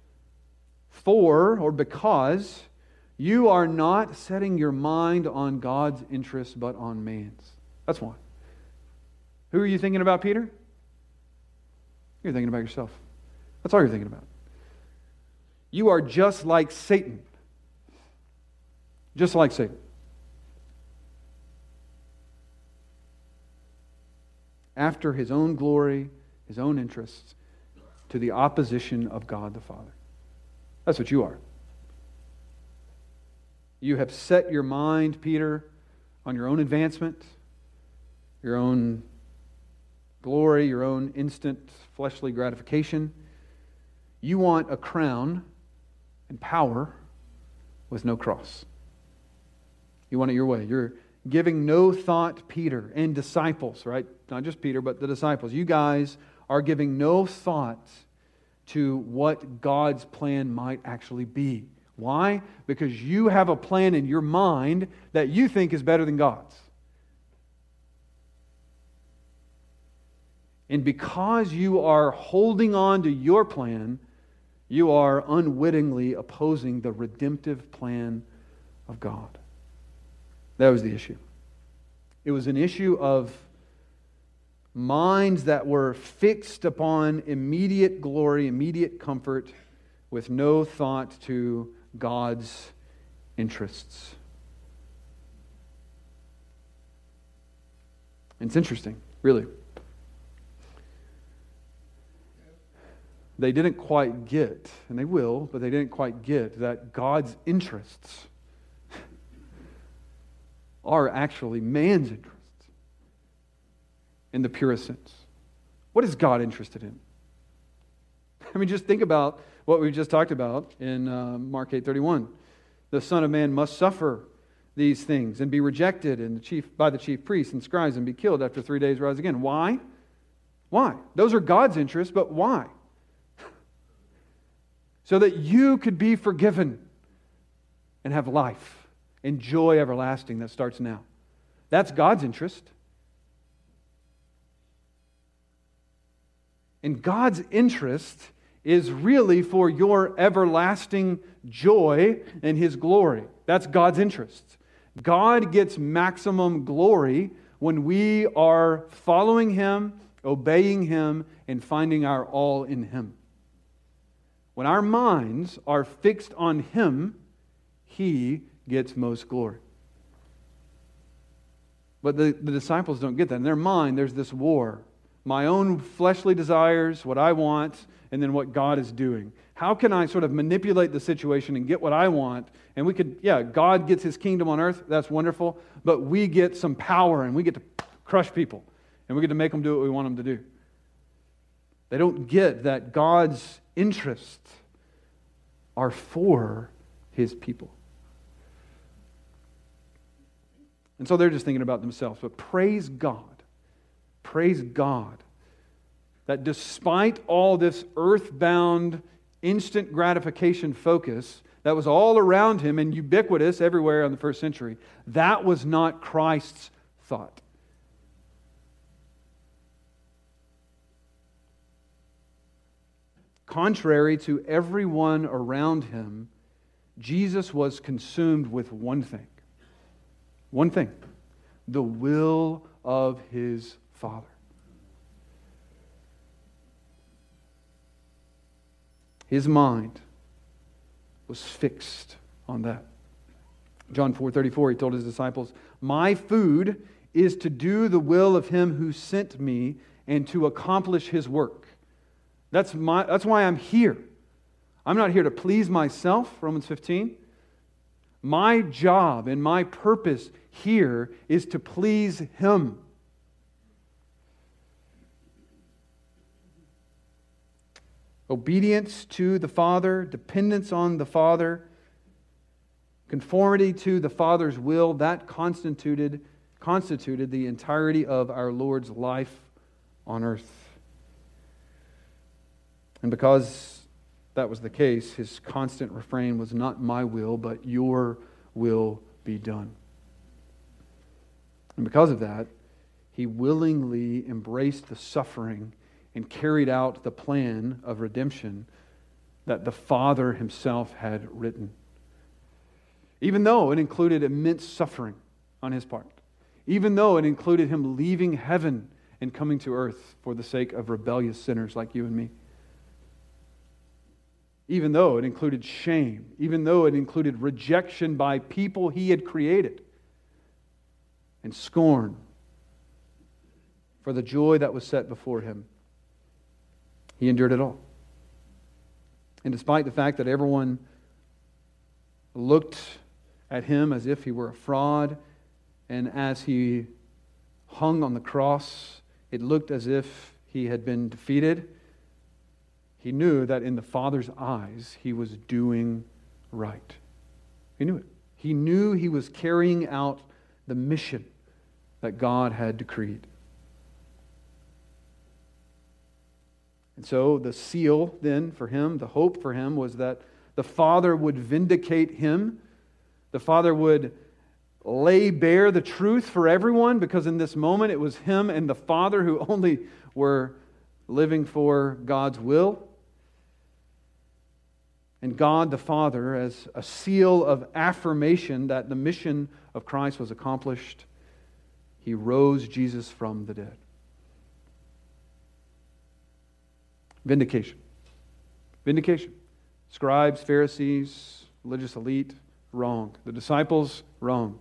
Because you are not setting your mind on God's interests but on man's. That's why. Who are you thinking about, Peter? You're thinking about yourself. That's all you're thinking about. You are just like Satan. Just like Satan. After his own glory, his own interests, to the opposition of God the Father. That's what you are. You have set your mind, Peter, on your own advancement, your own glory, your own instant fleshly gratification. You want a crown and power with no cross. You want it your way. You're giving no thought, Peter, and disciples, right? Not just Peter, but the disciples. You guys are giving no thought to what God's plan might actually be. Why? Because you have a plan in your mind that you think is better than God's. And because you are holding on to your plan, you are unwittingly opposing the redemptive plan of God. That was the issue. It was an issue of minds that were fixed upon immediate glory, immediate comfort, with no thought to God's interests. It's interesting, really. They didn't quite get, and they will, but they didn't quite get that God's interests are actually man's interests in the purest sense. What is God interested in? I mean, just think about what we just talked about in Mark 8:31. The Son of Man must suffer these things and be rejected by the chief priests and scribes and be killed after 3 days rise again. Why? Why? Those are God's interests, but why? So that you could be forgiven and have life and joy everlasting that starts now. That's God's interest. And God's interest is really for your everlasting joy and His glory. That's God's interest. God gets maximum glory when we are following Him, obeying Him, and finding our all in Him. When our minds are fixed on Him, He gets most glory. But the disciples don't get that. In their mind, there's this war. My own fleshly desires, what I want, and then what God is doing. How can I sort of manipulate the situation and get what I want? And we could, God gets His kingdom on earth. That's wonderful. But we get some power and we get to crush people. And we get to make them do what we want them to do. They don't get that God's interests are for His people. And so they're just thinking about themselves. But praise God, that despite all this earthbound, instant gratification focus that was all around Him and ubiquitous everywhere in the first century, that was not Christ's thought. Contrary to everyone around Him, Jesus was consumed with one thing. One thing. The will of His Father. His mind was fixed on that. John 4:34, He told His disciples, "My food is to do the will of Him who sent me and to accomplish His work." That's why I'm here. I'm not here to please myself, Romans 15. My job and my purpose here is to please Him. Obedience to the Father, dependence on the Father, conformity to the Father's will, that constituted the entirety of our Lord's life on earth. And because that was the case, His constant refrain was, not my will, but your will be done. And because of that, He willingly embraced the suffering and carried out the plan of redemption that the Father Himself had written. Even though it included immense suffering on His part. Even though it included Him leaving heaven and coming to earth for the sake of rebellious sinners like you and me. Even though it included shame. Even though it included rejection by people He had created. And scorn for the joy that was set before Him. He endured it all. And despite the fact that everyone looked at Him as if He were a fraud, and as He hung on the cross, it looked as if He had been defeated, He knew that in the Father's eyes, He was doing right. He knew it. He knew He was carrying out the mission that God had decreed. And so the seal then for Him, the hope for Him, was that the Father would vindicate Him. The Father would lay bare the truth for everyone, because in this moment it was Him and the Father who only were living for God's will. And God the Father, as a seal of affirmation that the mission of Christ was accomplished, He rose Jesus from the dead. Vindication. Vindication. Scribes, Pharisees, religious elite, wrong. The disciples, wrong.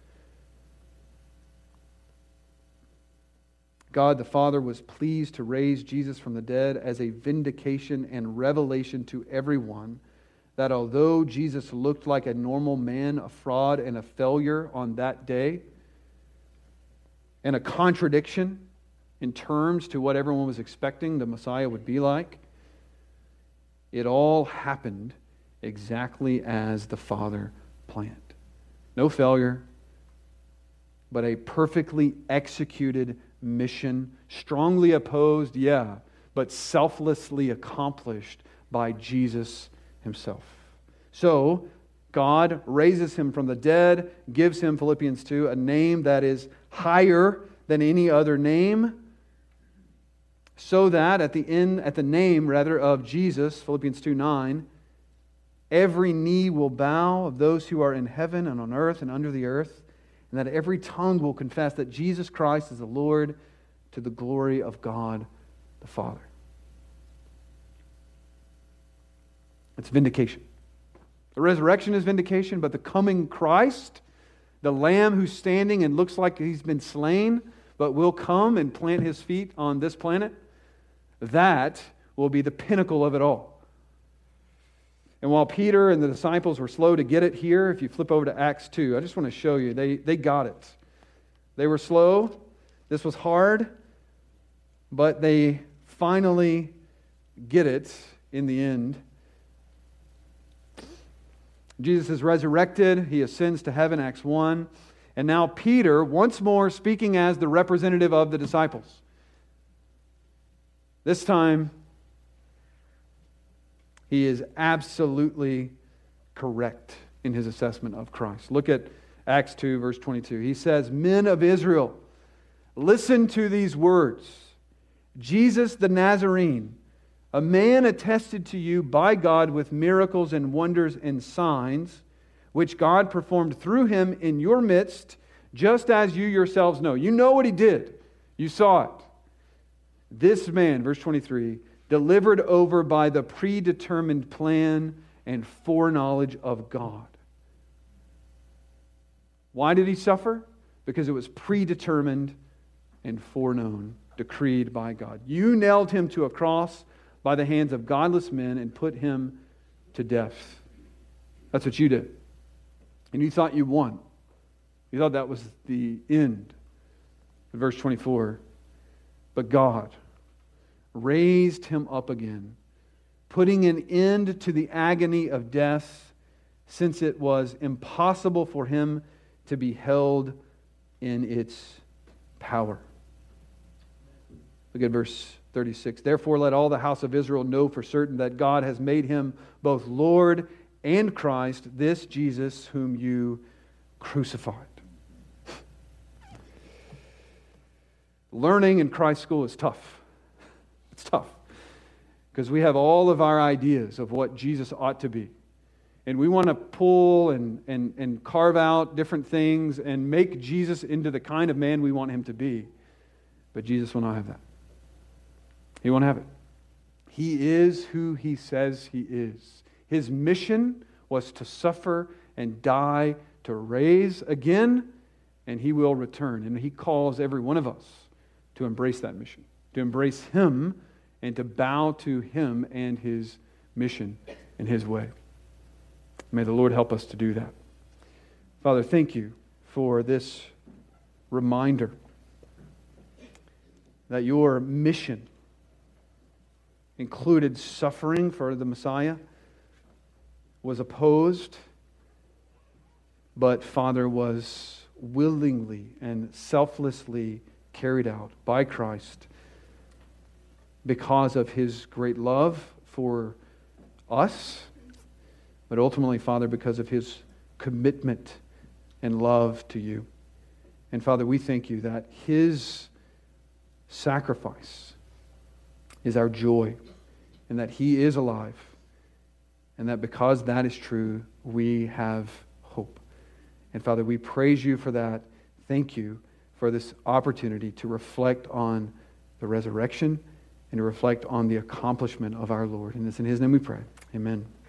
God the Father was pleased to raise Jesus from the dead as a vindication and revelation to everyone that although Jesus looked like a normal man, a fraud and a failure on that day, and a contradiction in terms to what everyone was expecting the Messiah would be like, it all happened exactly as the Father planned. No failure, but a perfectly executed mission, strongly opposed, but selflessly accomplished by Jesus Himself. So, God raises Him from the dead, gives Him, Philippians 2, a name that is higher than any other name, so that at the name of Jesus, Philippians 2:9, every knee will bow of those who are in heaven and on earth and under the earth, and that every tongue will confess that Jesus Christ is the Lord, to the glory of God the Father. It's vindication. The resurrection is vindication, but the coming Christ, the Lamb who's standing and looks like He's been slain, but will come and plant His feet on this planet, that will be the pinnacle of it all. And while Peter and the disciples were slow to get it here, if you flip over to Acts 2, I just want to show you, they got it. They were slow. This was hard. But they finally get it in the end. Jesus is resurrected. He ascends to heaven, Acts 1. And now Peter, once more speaking as the representative of the disciples. This time, he is absolutely correct in his assessment of Christ. Look at Acts 2, verse 22. He says, "Men of Israel, listen to these words. Jesus the Nazarene, a man attested to you by God with miracles and wonders and signs, which God performed through Him in your midst, just as you yourselves know." You know what He did. You saw it. This man, verse 23, delivered over by the predetermined plan and foreknowledge of God. Why did He suffer? Because it was predetermined and foreknown, decreed by God. You nailed Him to a cross by the hands of godless men and put Him to death. That's what you did. And you thought you won. You thought that was the end. In verse 24, but God raised him up again, putting an end to the agony of death, since it was impossible for him to be held in its power. Look at verse 36. Therefore, let all the house of Israel know for certain that God has made him both Lord and Christ, this Jesus whom you crucified. Learning in Christ school is tough. It's tough. Because we have all of our ideas of what Jesus ought to be. And we want to pull and carve out different things and make Jesus into the kind of man we want him to be. But Jesus will not have that. He won't have it. He is who he says he is. His mission was to suffer and die, to raise again, and he will return. And he calls every one of us to embrace that mission, to embrace him and to bow to him and his mission and his way. May the Lord help us to do that. Father, thank you for this reminder that your mission included suffering for the Messiah, was opposed, but Father, was willingly and selflessly carried out by Christ because of his great love for us, but ultimately, Father, because of his commitment and love to you. And Father, we thank you that his sacrifice is our joy, and that he is alive, and that because that is true, we have hope. And Father, we praise you for that. Thank you for this opportunity to reflect on the resurrection and to reflect on the accomplishment of our Lord. And it's in his name we pray. Amen.